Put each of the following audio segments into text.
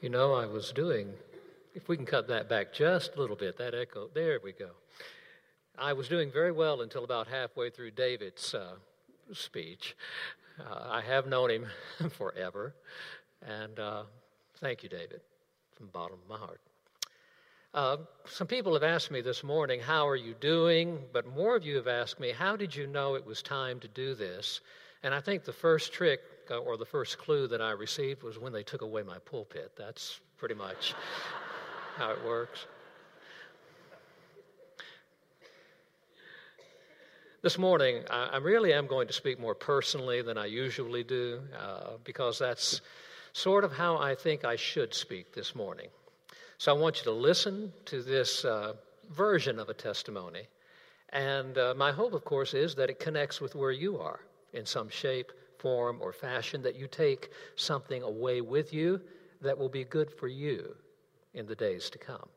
I was doing, if we can cut that back just a little bit, that echo, there we go. I was doing very well until about halfway through David's speech. I have known him forever, and thank you, David, from the bottom of my heart. Some people have asked me this morning, how are you doing? But more of you have asked me, how did you know it was time to do this? And I think the first trick or the first clue that I received was when they took away my pulpit. That's pretty much how it works. This morning, I really am going to speak more personally than I usually do, because that's sort of how I think I should speak this morning. So I want you to listen to this version of a testimony. And my hope, of course, is that it connects with where you are in some shape, form, or fashion, that you take something away with you that will be good for you in the days to come.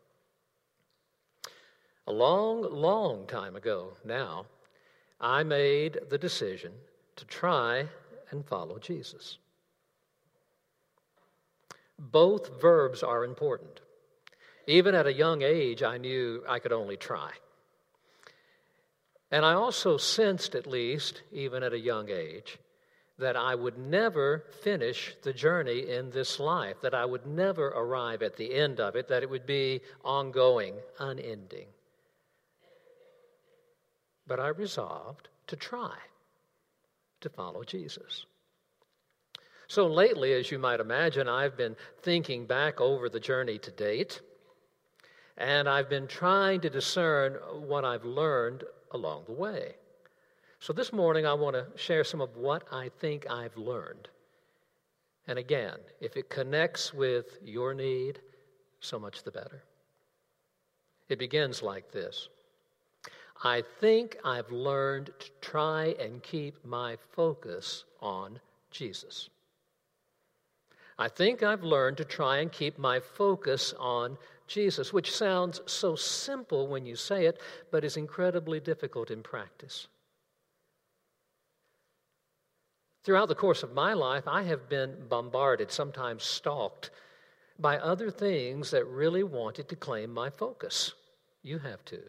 A long, long time ago now, I made the decision to try and follow Jesus. Both verbs are important. Even at a young age, I knew I could only try. And I also sensed, at least, even at a young age, that I would never finish the journey in this life, that I would never arrive at the end of it, that it would be ongoing, unending. But I resolved to try to follow Jesus. So lately, as you might imagine, I've been thinking back over the journey to date, and I've been trying to discern what I've learned along the way. So this morning, I want to share some of what I think I've learned. And again, if it connects with your need, so much the better. It begins like this. I think I've learned to try and keep my focus on Jesus. I think I've learned to try and keep my focus on Jesus, which sounds so simple when you say it, but is incredibly difficult in practice. Throughout the course of my life, I have been bombarded, sometimes stalked, by other things that really wanted to claim my focus. You have too.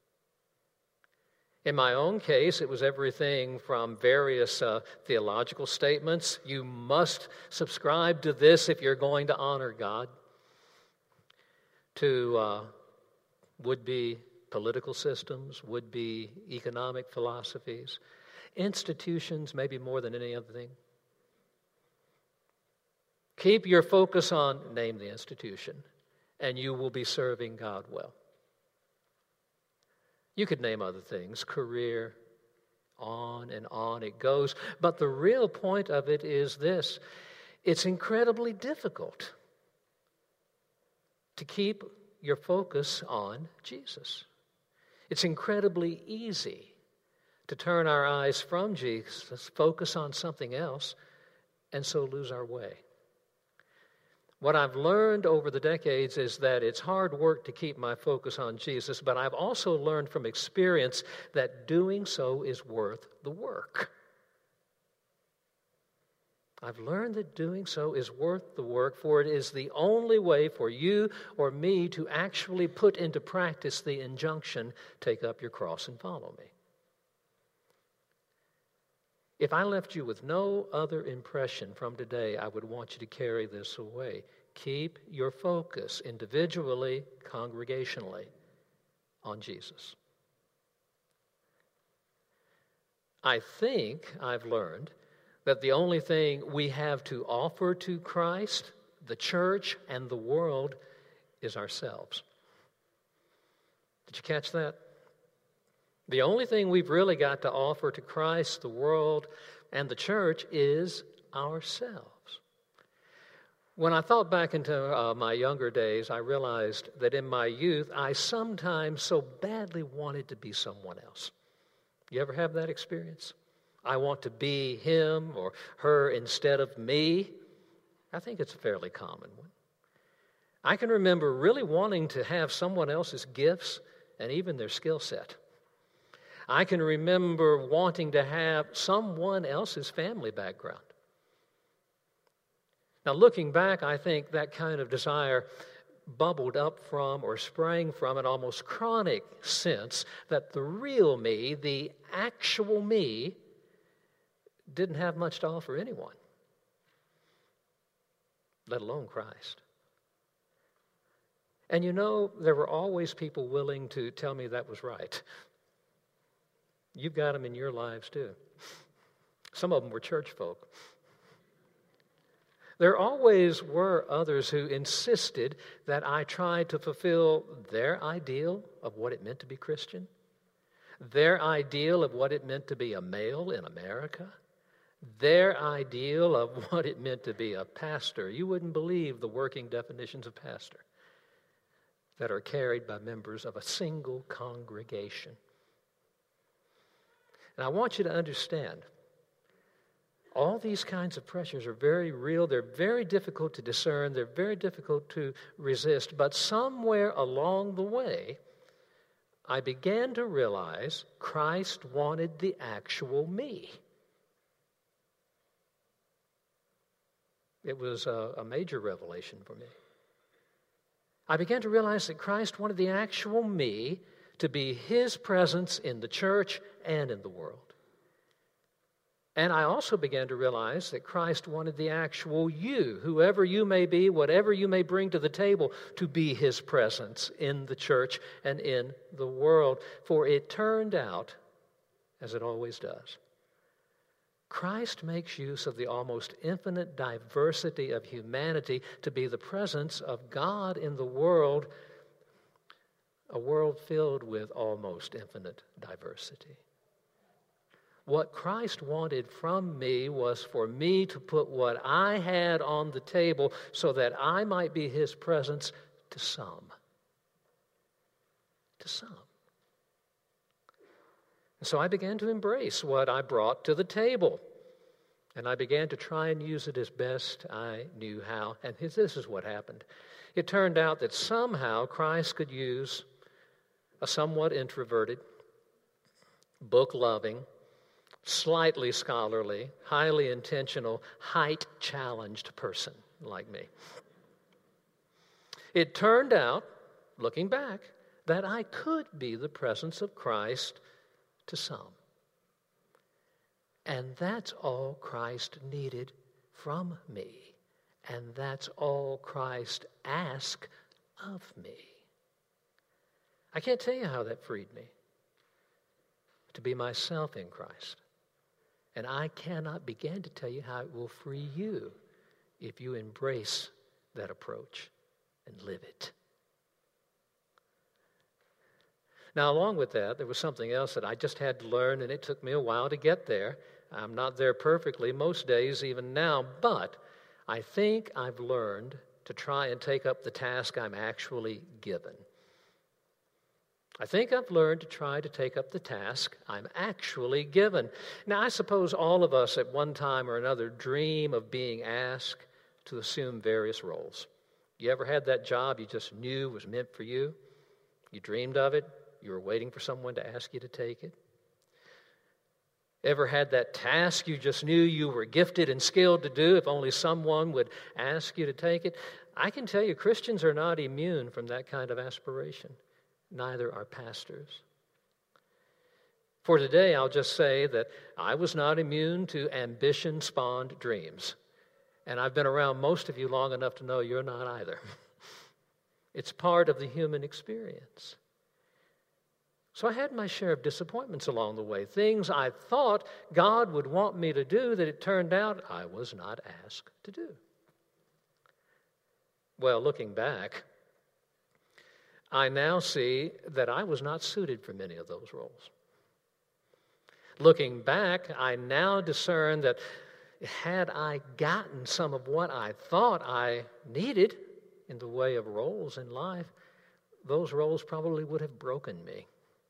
In my own case, it was everything from various theological statements. You must subscribe to this if you're going to honor God, to would-be political systems, would-be economic philosophies, institutions, maybe more than any other thing. Keep your focus on, name the institution, and you will be serving God well. You could name other things, career, on and on it goes. But the real point of it is this. It's incredibly difficult to keep your focus on Jesus. It's incredibly easy to turn our eyes from Jesus, focus on something else, and so lose our way. What I've learned over the decades is that it's hard work to keep my focus on Jesus, but I've also learned from experience that doing so is worth the work. I've learned that doing so is worth the work, for it is the only way for you or me to actually put into practice the injunction, take up your cross and follow me. If I left you with no other impression from today, I would want you to carry this away. Keep your focus individually, congregationally, on Jesus. I think I've learned that the only thing we have to offer to Christ, the church, and the world is ourselves. Did you catch that? The only thing we've really got to offer to Christ, the world, and the church is ourselves. When I thought back into my younger days, I realized that in my youth, I sometimes so badly wanted to be someone else. You ever have that experience? I want to be him or her instead of me. I think it's a fairly common one. I can remember really wanting to have someone else's gifts and even their skill set. I can remember wanting to have someone else's family background. Now, looking back, I think that kind of desire bubbled up from or sprang from an almost chronic sense that the real me, the actual me, didn't have much to offer anyone, let alone Christ. And you know, there were always people willing to tell me that was right. You've got them in your lives too. Some of them were church folk. There always were others who insisted that I tried to fulfill their ideal of what it meant to be Christian, their ideal of what it meant to be a male in America, their ideal of what it meant to be a pastor. You wouldn't believe the working definitions of pastor that are carried by members of a single congregation. And I want you to understand, all these kinds of pressures are very real. They're very difficult to discern. They're very difficult to resist. But somewhere along the way, I began to realize Christ wanted the actual me. It was a major revelation for me. I began to realize that Christ wanted the actual me to be His presence in the church and in the world. And I also began to realize that Christ wanted the actual you, whoever you may be, whatever you may bring to the table, to be His presence in the church and in the world. For it turned out, as it always does, Christ makes use of the almost infinite diversity of humanity to be the presence of God in the world, a world filled with almost infinite diversity. What Christ wanted from me was for me to put what I had on the table so that I might be His presence to some. To some. And so I began to embrace what I brought to the table. And I began to try and use it as best I knew how. And this is what happened. It turned out that somehow Christ could use a somewhat introverted, book-loving, slightly scholarly, highly intentional, height-challenged person like me. It turned out, looking back, that I could be the presence of Christ to some. And that's all Christ needed from me. And that's all Christ asked of me. I can't tell you how that freed me to be myself in Christ. And I cannot begin to tell you how it will free you if you embrace that approach and live it. Now, along with that, there was something else that I just had to learn, and it took me a while to get there. I'm not there perfectly most days, even now, but I think I've learned to try and take up the task I'm actually given. I think I've learned to try to take up the task I'm actually given. Now, I suppose all of us at one time or another dream of being asked to assume various roles. You ever had that job you just knew was meant for you? You dreamed of it. You were waiting for someone to ask you to take it. Ever had that task you just knew you were gifted and skilled to do if only someone would ask you to take it? I can tell you Christians are not immune from that kind of aspiration. Neither are pastors. For today, I'll just say that I was not immune to ambition-spawned dreams. And I've been around most of you long enough to know you're not either. It's part of the human experience. So I had my share of disappointments along the way, things I thought God would want me to do that it turned out I was not asked to do. Well, looking back, I now see that I was not suited for many of those roles. Looking back, I now discern that had I gotten some of what I thought I needed in the way of roles in life, those roles probably would have broken me,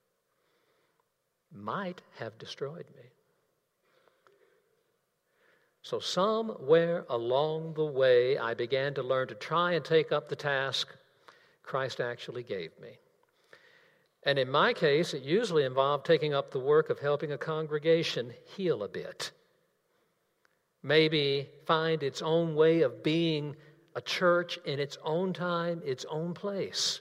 might have destroyed me. So somewhere along the way, I began to learn to try and take up the task Christ actually gave me. And in my case, it usually involved taking up the work of helping a congregation heal a bit. maybe find its own way of being a church in its own time, its own place.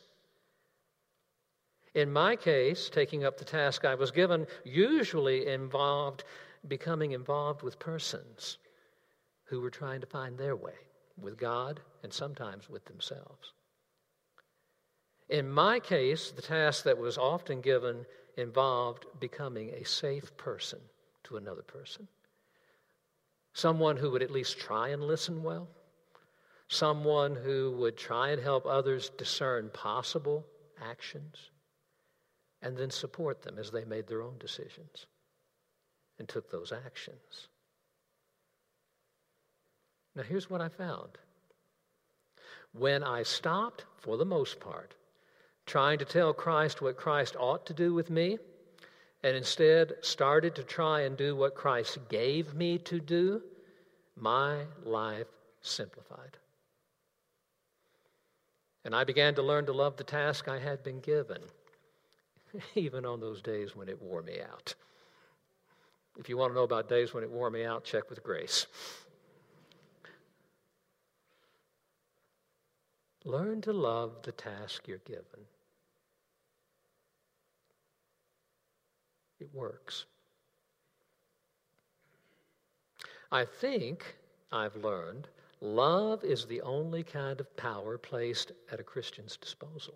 In my case, taking up the task I was given usually involved becoming involved with persons who were trying to find their way with God and sometimes with themselves. In my case, the task that was often given involved becoming a safe person to another person. Someone who would at least try and listen well. Someone who would try and help others discern possible actions and then support them as they made their own decisions and took those actions. Now, here's what I found. When I stopped, for the most part, trying to tell Christ what Christ ought to do with me, and instead started to try and do what Christ gave me to do, my life simplified. And I began to learn to love the task I had been given, even on those days when it wore me out. If you want to know about days when it wore me out, check with Grace. Learn to love the task you're given. It works. I think I've learned love is the only kind of power placed at a Christian's disposal.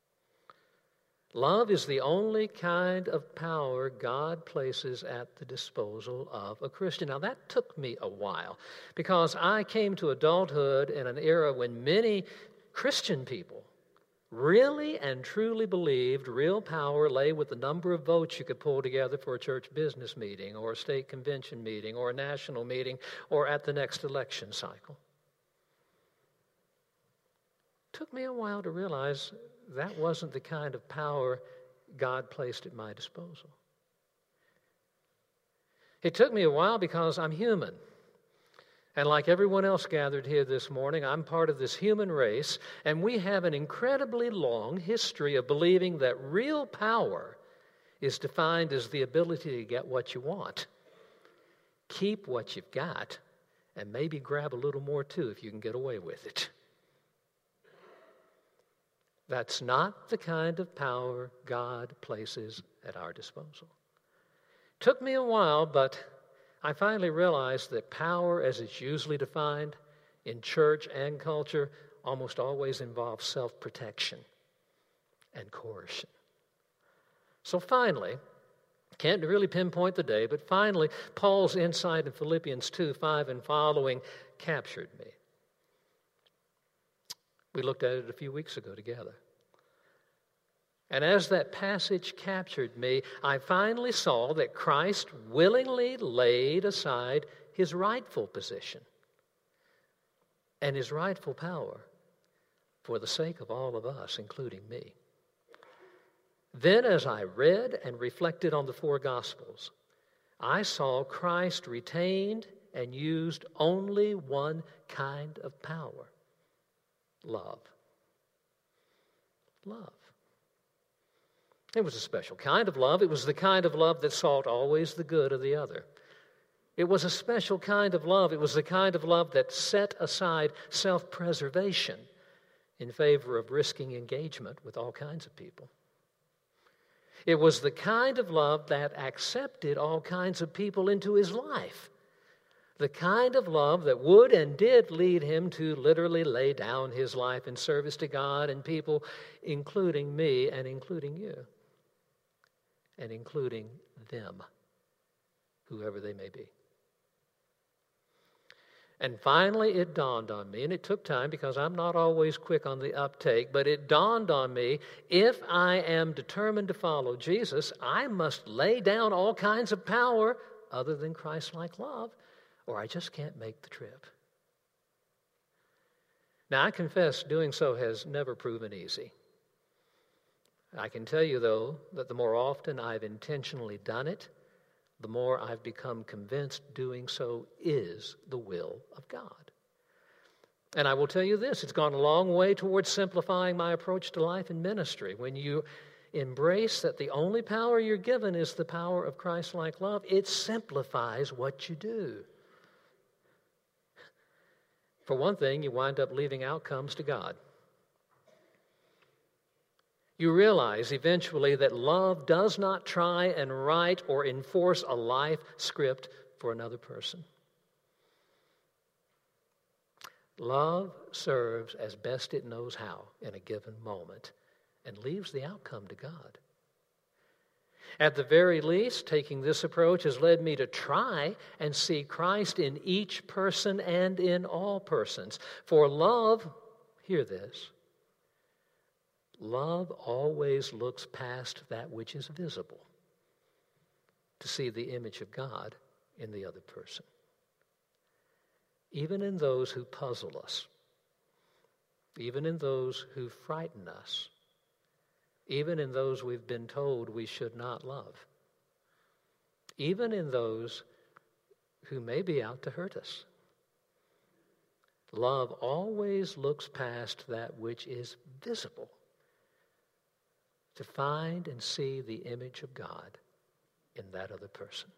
Love is the only kind of power God places at the disposal of a Christian. Now, that took me a while because I came to adulthood in an era when many Christian people really and truly believed real power lay with the number of votes you could pull together for a church business meeting or a state convention meeting or a national meeting or at the next election cycle. It took me a while to realize that wasn't the kind of power God placed at my disposal. It took me a while because I'm human. And like everyone else gathered here this morning, I'm part of this human race, and we have an incredibly long history of believing that real power is defined as the ability to get what you want, keep what you've got, and maybe grab a little more too if you can get away with it. That's not the kind of power God places at our disposal. Took me a while, but I finally realized that power, as it's usually defined in church and culture, almost always involves self-protection and coercion. So finally, can't really pinpoint the day, but finally, Paul's insight in Philippians 2:5 and following captured me. We looked at it a few weeks ago together. And as that passage captured me, I finally saw that Christ willingly laid aside his rightful position and his rightful power for the sake of all of us, including me. Then, as I read and reflected on the four Gospels, I saw Christ retained and used only one kind of power: love. Love. It was a special kind of love. It was the kind of love that sought always the good of the other. It was a special kind of love. It was the kind of love that set aside self-preservation in favor of risking engagement with all kinds of people. It was the kind of love that accepted all kinds of people into his life. The kind of love that would and did lead him to literally lay down his life in service to God and people, including me and including you, and including them, whoever they may be. And finally, it dawned on me, and it took time because I'm not always quick on the uptake, but it dawned on me, if I am determined to follow Jesus, I must lay down all kinds of power other than Christ-like love, or I just can't make the trip. Now, I confess doing so has never proven easy. I can tell you, though, that the more often I've intentionally done it, the more I've become convinced doing so is the will of God. And I will tell you this, it's gone a long way towards simplifying my approach to life and ministry. When you embrace that the only power you're given is the power of Christ-like love, it simplifies what you do. For one thing, you wind up leaving outcomes to God. You realize eventually that love does not try and write or enforce a life script for another person. Love serves as best it knows how in a given moment and leaves the outcome to God. At the very least, taking this approach has led me to try and see Christ in each person and in all persons. For love, hear this, love always looks past that which is visible to see the image of God in the other person. Even in those who puzzle us, even in those who frighten us, even in those we've been told we should not love, even in those who may be out to hurt us. Love always looks past that which is visible to find and see the image of God in that other person.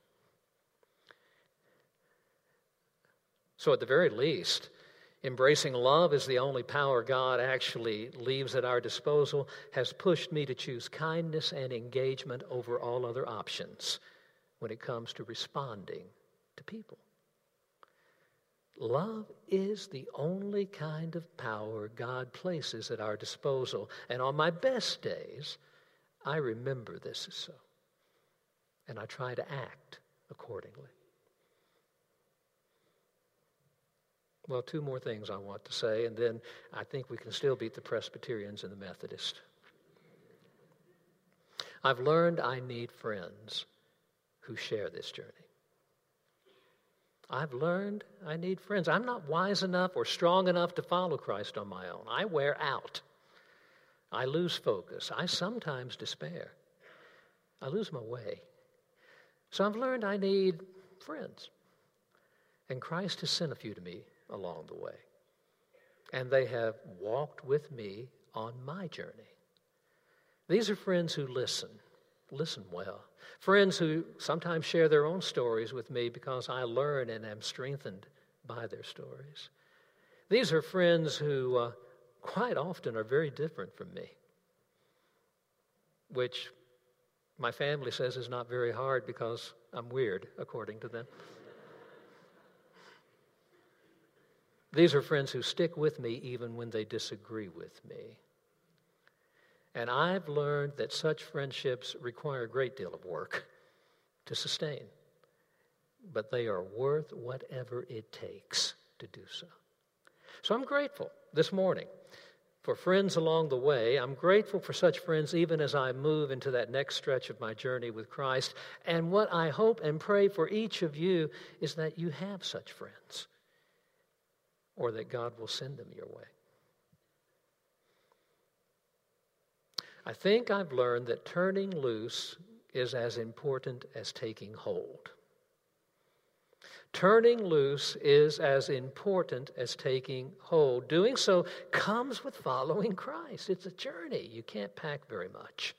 So at the very least, embracing love as the only power God actually leaves at our disposal has pushed me to choose kindness and engagement over all other options when it comes to responding to people. Love is the only kind of power God places at our disposal. And on my best days, I remember this is so. And I try to act accordingly. Well, two more things I want to say, and then I think we can still beat the Presbyterians and the Methodists. I've learned I need friends who share this journey. I've learned I need friends. I'm not wise enough or strong enough to follow Christ on my own. I wear out. I lose focus. I sometimes despair. I lose my way. So I've learned I need friends. And Christ has sent a few to me along the way. And they have walked with me on my journey. These are friends who listen well. Friends who sometimes share their own stories with me because I learn and am strengthened by their stories. These are friends who quite often are very different from me, which my family says is not very hard because I'm weird, according to them. These are friends who stick with me even when they disagree with me. And I've learned that such friendships require a great deal of work to sustain, but they are worth whatever it takes to do so. So I'm grateful this morning for friends along the way. I'm grateful for such friends even as I move into that next stretch of my journey with Christ. And what I hope and pray for each of you is that you have such friends, or that God will send them your way. I think I've learned that turning loose is as important as taking hold. Turning loose is as important as taking hold. Doing so comes with following Christ. It's a journey. You can't pack very much.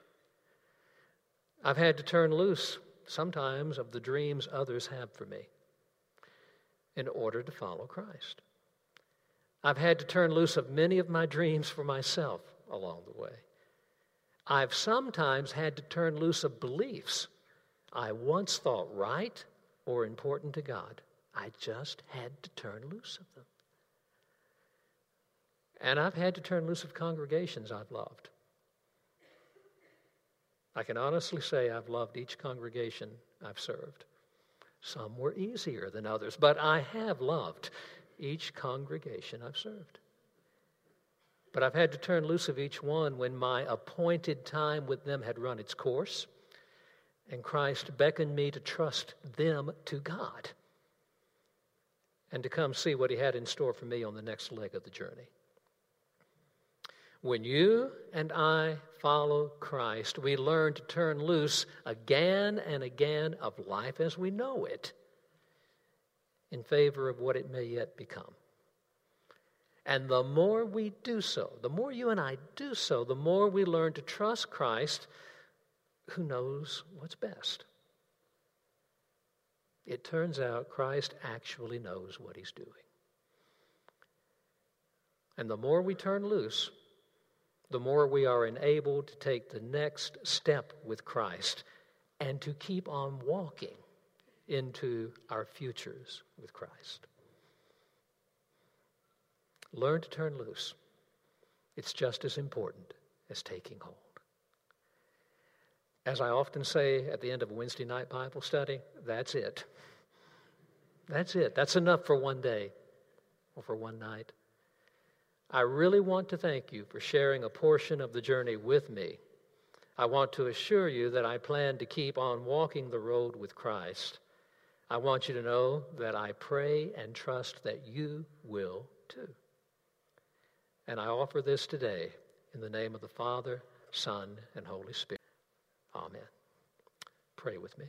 I've had to turn loose sometimes of the dreams others have for me in order to follow Christ. I've had to turn loose of many of my dreams for myself along the way. I've sometimes had to turn loose of beliefs I once thought right or important to God. I just had to turn loose of them. And I've had to turn loose of congregations I've loved. I can honestly say I've loved each congregation I've served. Some were easier than others, but I have loved each congregation I've served. But I've had to turn loose of each one when my appointed time with them had run its course, and Christ beckoned me to trust them to God and to come see what He had in store for me on the next leg of the journey. When you and I follow Christ, we learn to turn loose again and again of life as we know it in favor of what it may yet become. And the more we do so, the more you and I do so, the more we learn to trust Christ, who knows what's best. It turns out Christ actually knows what He's doing. And the more we turn loose, the more we are enabled to take the next step with Christ and to keep on walking into our futures with Christ. Learn to turn loose. It's just as important as taking hold. As I often say at the end of a Wednesday night Bible study, that's it. That's it. That's enough for one day or for one night. I really want to thank you for sharing a portion of the journey with me. I want to assure you that I plan to keep on walking the road with Christ. I want you to know that I pray and trust that you will too. And I offer this today in the name of the Father, Son, and Holy Spirit. Amen. Pray with me.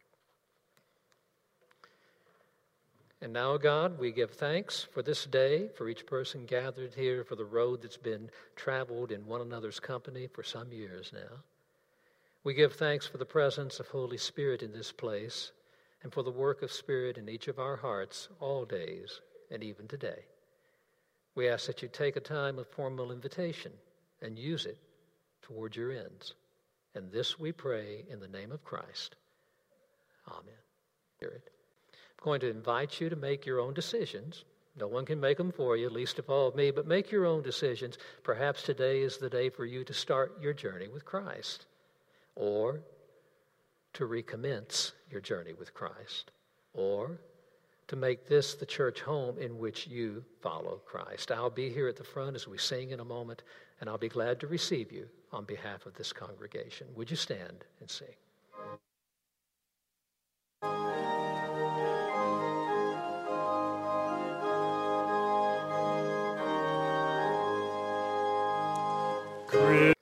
And now, God, we give thanks for this day, for each person gathered here, for the road that's been traveled in one another's company for some years now. We give thanks for the presence of Holy Spirit in this place and for the work of Spirit in each of our hearts all days and even today. We ask that you take a time of formal invitation and use it toward your ends. And this we pray in the name of Christ. Amen. Spirit. I'm going to invite you to make your own decisions. No one can make them for you, least of all me, but make your own decisions. Perhaps today is the day for you to start your journey with Christ, or to recommence your journey with Christ, or to make this the church home in which you follow Christ. I'll be here at the front as we sing in a moment, and I'll be glad to receive you on behalf of this congregation. Would you stand and sing? Christ.